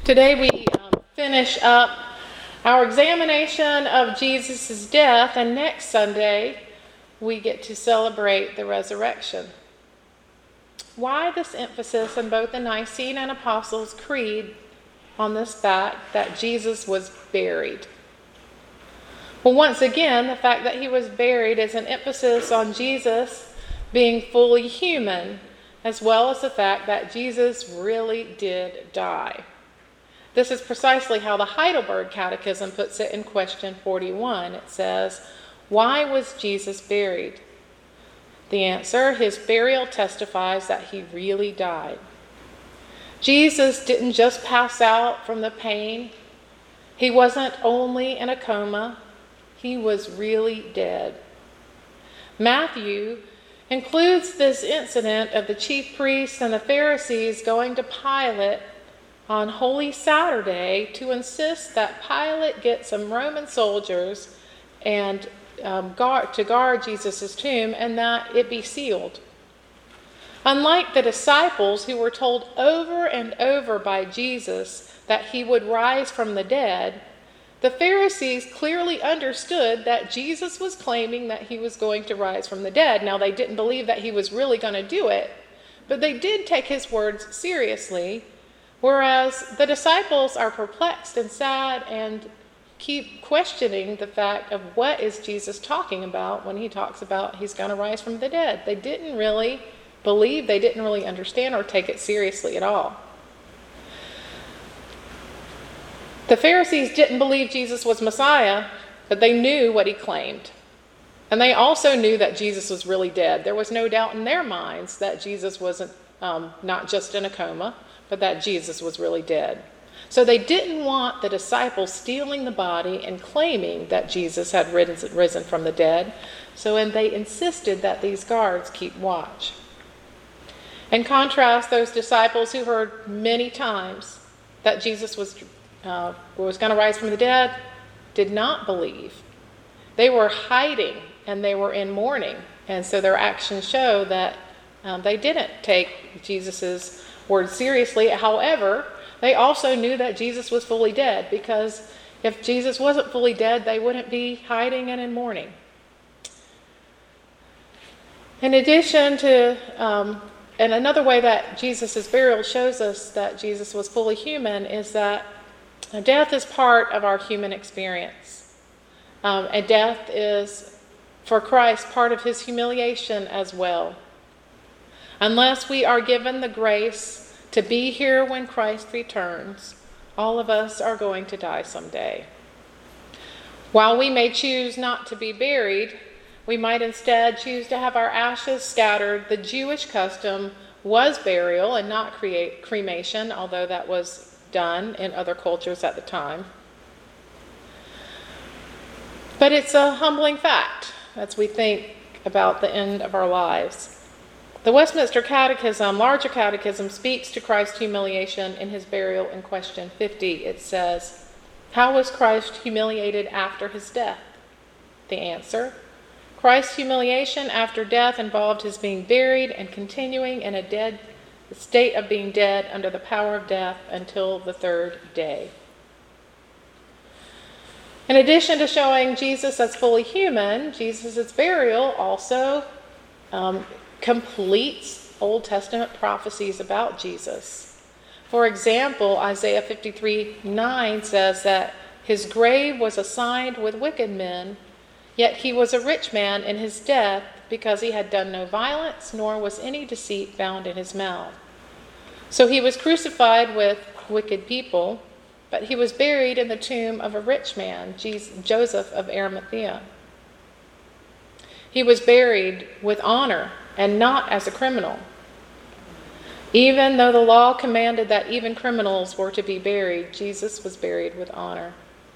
Today we finish up our examination of Jesus' death, and next Sunday we get to celebrate the resurrection. Why this emphasis in both the Nicene and Apostles' Creed on this fact that Jesus was buried? Well, once again, the fact that he was buried is an emphasis on Jesus being fully human, as well as the fact that Jesus really did die. This is precisely how the Heidelberg Catechism puts it in question 41. It says, "Why was Jesus buried?" The answer, his burial testifies that he really died. Jesus didn't just pass out from the pain. He wasn't only in a coma. He was really dead. Matthew includes this incident of the chief priests and the Pharisees going to Pilate on Holy Saturday to insist that Pilate get some Roman soldiers and to guard Jesus' tomb and that it be sealed. Unlike the disciples who were told over and over by Jesus that he would rise from the dead, the Pharisees clearly understood that Jesus was claiming that he was going to rise from the dead. Now, they didn't believe that he was really going to do it, but they did take his words seriously, whereas the disciples are perplexed and sad and keep questioning the fact of what is Jesus talking about when he talks about he's going to rise from the dead. They didn't really believe, they didn't really understand or take it seriously at all. The Pharisees didn't believe Jesus was Messiah, but they knew what he claimed. And they also knew that Jesus was really dead. There was no doubt in their minds that Jesus wasn't not just in a coma, but that Jesus was really dead. So they didn't want the disciples stealing the body and claiming that Jesus had risen from the dead. And they insisted that these guards keep watch. In contrast, those disciples who heard many times that Jesus was going to rise from the dead did not believe. They were hiding and they were in mourning. And so their actions show that they didn't take Jesus' words seriously. However, they also knew that Jesus was fully dead, because if Jesus wasn't fully dead, they wouldn't be hiding and in mourning. In addition to, and another way that Jesus' burial shows us that Jesus was fully human is that death is part of our human experience. And death is, for Christ, part of his humiliation as well. Unless we are given the grace to be here when Christ returns, all of us are going to die someday. While we may choose not to be buried, we might instead choose to have our ashes scattered. The Jewish custom was burial and not cremation, although that was done in other cultures at the time. But it's a humbling fact as we think about the end of our lives. The Westminster Catechism, larger catechism, speaks to Christ's humiliation in his burial in question 50. It says, "How was Christ humiliated after his death?" The answer, Christ's humiliation after death involved his being buried and continuing in a state of being dead under the power of death until the third day. In addition to showing Jesus as fully human, Jesus' burial also completes Old Testament prophecies about Jesus. For example, Isaiah 53:9 says that his grave was assigned with wicked men, yet he was a rich man in his death, because he had done no violence, nor was any deceit found in his mouth. So he was crucified with wicked people, but he was buried in the tomb of a rich man, Joseph of Arimathea. He was buried with honor and not as a criminal. Even though the law commanded that even criminals were to be buried, Jesus was buried with honor.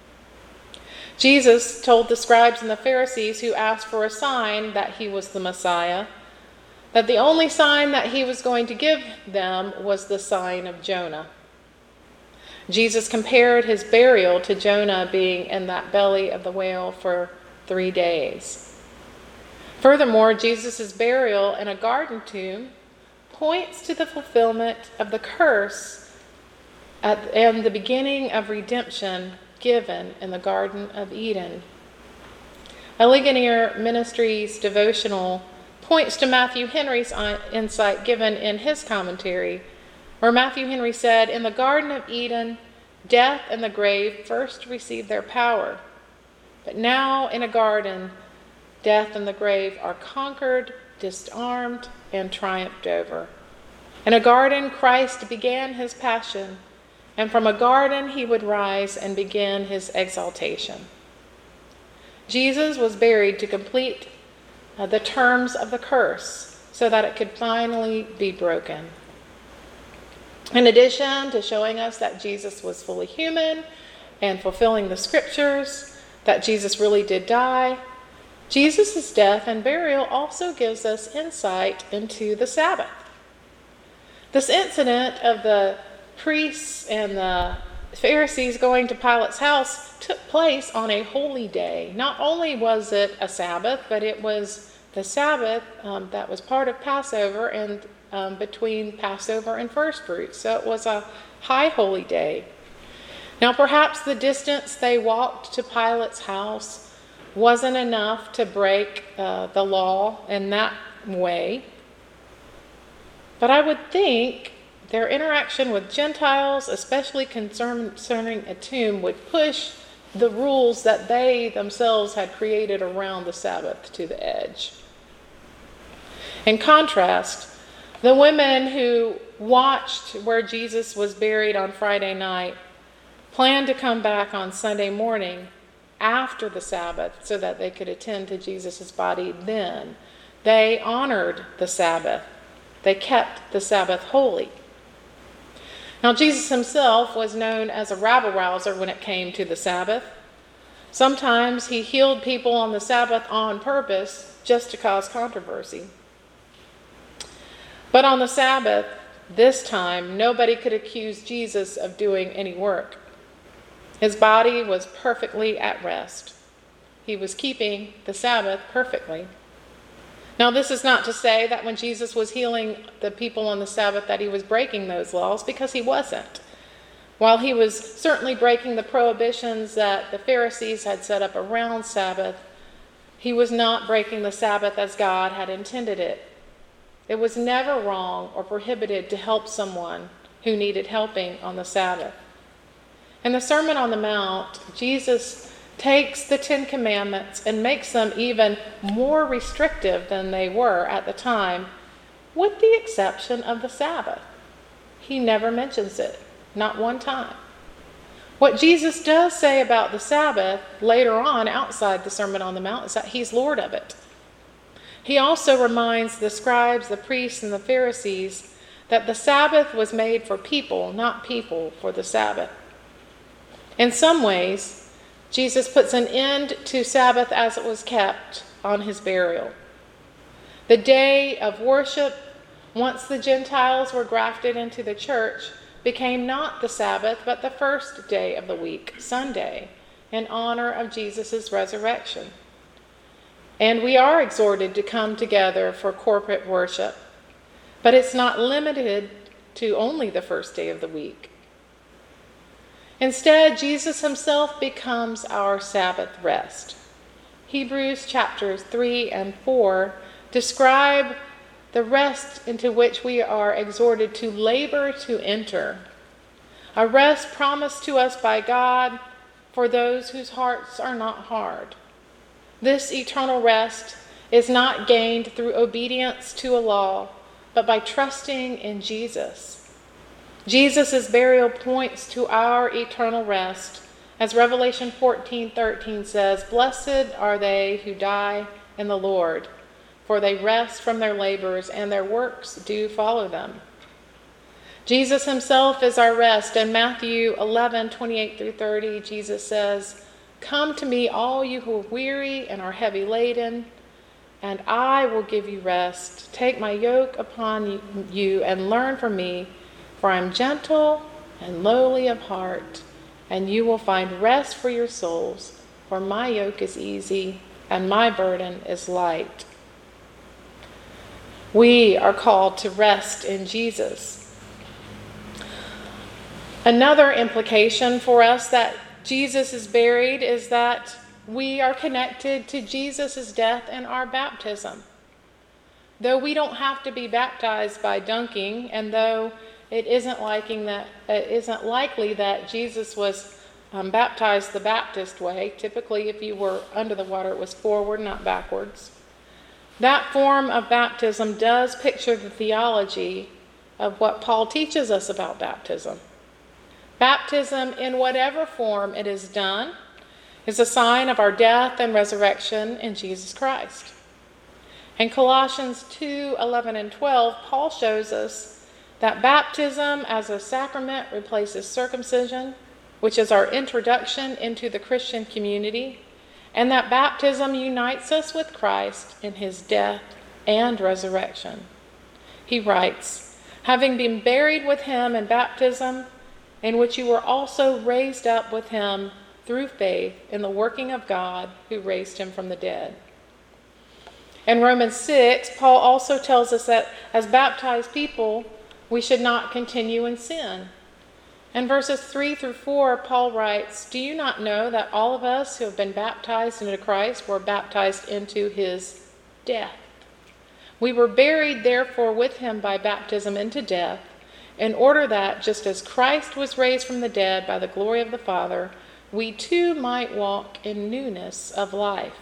Jesus told the scribes and the Pharisees who asked for a sign that he was the Messiah, that the only sign that he was going to give them was the sign of Jonah. Jesus compared his burial to Jonah being in that belly of the whale for 3 days. Furthermore, Jesus' burial in a garden tomb points to the fulfillment of the curse and the beginning of redemption given in the Garden of Eden. A Ligonier Ministries devotional points to Matthew Henry's insight given in his commentary, where Matthew Henry said, "In the Garden of Eden, death and the grave first received their power. But now in a garden, death and the grave are conquered, disarmed, and triumphed over. In a garden, Christ began his passion, and from a garden he would rise and begin his exaltation." Jesus was buried to complete the terms of the curse so that it could finally be broken. In addition to showing us that Jesus was fully human and fulfilling the scriptures, that Jesus really did die, Jesus' death and burial also gives us insight into the Sabbath. This incident of the priests and the Pharisees going to Pilate's house took place on a holy day. Not only was it a Sabbath, but it was the Sabbath that was part of Passover and between Passover and first fruits. So it was a high holy day. Now perhaps the distance they walked to Pilate's house wasn't enough to break the law in that way. But I would think their interaction with Gentiles, especially concerning a tomb, would push the rules that they themselves had created around the Sabbath to the edge. In contrast, the women who watched where Jesus was buried on Friday night planned to come back on Sunday morning after the Sabbath so that they could attend to Jesus' body then. They honored the Sabbath. They kept the Sabbath holy. Now, Jesus himself was known as a rabble-rouser when it came to the Sabbath. Sometimes he healed people on the Sabbath on purpose just to cause controversy. But on the Sabbath, this time, nobody could accuse Jesus of doing any work. His body was perfectly at rest. He was keeping the Sabbath perfectly. Now, this is not to say that when Jesus was healing the people on the Sabbath that he was breaking those laws, because he wasn't. While he was certainly breaking the prohibitions that the Pharisees had set up around Sabbath, he was not breaking the Sabbath as God had intended it. It was never wrong or prohibited to help someone who needed helping on the Sabbath. In the Sermon on the Mount, Jesus takes the Ten Commandments and makes them even more restrictive than they were at the time, with the exception of the Sabbath. He never mentions it, not one time. What Jesus does say about the Sabbath later on outside the Sermon on the Mount is that he's Lord of it. He also reminds the scribes, the priests, and the Pharisees that the Sabbath was made for people, not people for the Sabbath. In some ways, Jesus puts an end to Sabbath as it was kept on his burial. The day of worship, once the Gentiles were grafted into the church, became not the Sabbath, but the first day of the week, Sunday, in honor of Jesus' resurrection. And we are exhorted to come together for corporate worship, but it's not limited to only the first day of the week. Instead, Jesus himself becomes our Sabbath rest. Hebrews chapters 3 and 4 describe the rest into which we are exhorted to labor to enter. A rest promised to us by God for those whose hearts are not hard. This eternal rest is not gained through obedience to a law, but by trusting in Jesus. Jesus' burial points to our eternal rest. As Revelation 14:13 says, "Blessed are they who die in the Lord, for they rest from their labors, and their works do follow them." Jesus himself is our rest. In Matthew 11:28-30, Jesus says, "Come to me, all you who are weary and are heavy laden, and I will give you rest. Take my yoke upon you and learn from me, for I am gentle and lowly of heart, and you will find rest for your souls. For my yoke is easy and my burden is light." We are called to rest in Jesus. Another implication for us that Jesus is buried is that we are connected to Jesus' death and our baptism. Though we don't have to be baptized by dunking, and though it isn't likely that Jesus was baptized the Baptist way, typically if you were under the water it was forward, not backwards, that form of baptism does picture the theology of what Paul teaches us about baptism. Baptism, in whatever form it is done, is a sign of our death and resurrection in Jesus Christ. In Colossians 2:11 and 12, Paul shows us that baptism as a sacrament replaces circumcision, which is our introduction into the Christian community, and that baptism unites us with Christ in his death and resurrection. He writes, having been buried with him in baptism, in which you were also raised up with him through faith in the working of God who raised him from the dead. In Romans 6, Paul also tells us that as baptized people, we should not continue in sin. In verses 3 through 4, Paul writes, do you not know that all of us who have been baptized into Christ were baptized into his death? We were buried, therefore, with him by baptism into death, in order that, just as Christ was raised from the dead by the glory of the Father, we too might walk in newness of life.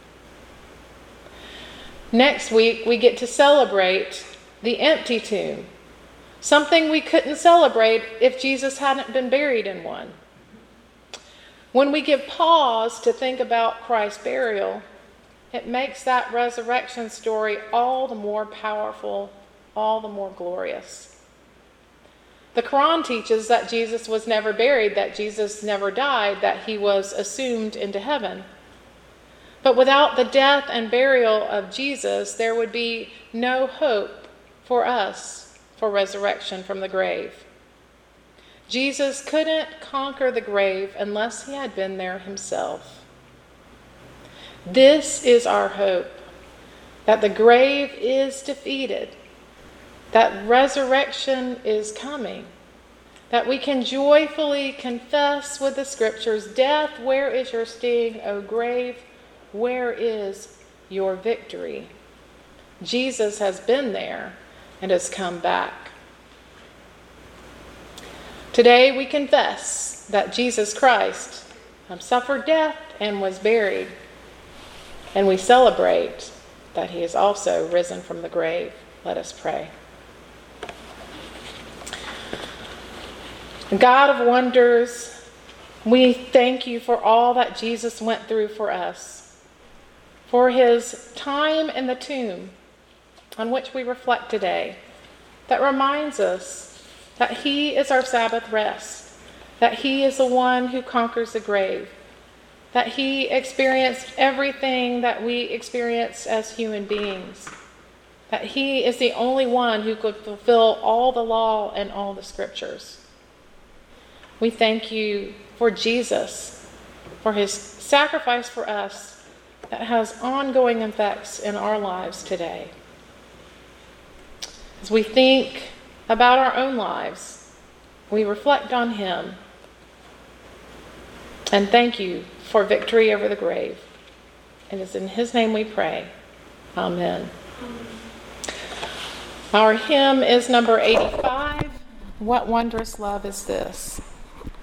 Next week, we get to celebrate the empty tomb, something we couldn't celebrate if Jesus hadn't been buried in one. When we give pause to think about Christ's burial, it makes that resurrection story all the more powerful, all the more glorious. The Quran teaches that Jesus was never buried, that Jesus never died, that he was assumed into heaven. But without the death and burial of Jesus, there would be no hope for us for resurrection from the grave. Jesus couldn't conquer the grave unless he had been there himself. This is our hope, that the grave is defeated, that resurrection is coming, that we can joyfully confess with the scriptures, death, where is your sting, O grave? Where is your victory? Jesus has been there and has come back. Today we confess that Jesus Christ suffered death and was buried, and we celebrate that he is also risen from the grave. Let us pray. God of wonders, we thank you for all that Jesus went through for us, for his time in the tomb on which we reflect today, that reminds us that he is our Sabbath rest, that he is the one who conquers the grave, that he experienced everything that we experience as human beings, that he is the only one who could fulfill all the law and all the scriptures. We thank you for Jesus, for his sacrifice for us that has ongoing effects in our lives today. As we think about our own lives, we reflect on him and thank you for victory over the grave. It is in his name we pray. Amen. Our hymn is number 85. What wondrous love is this?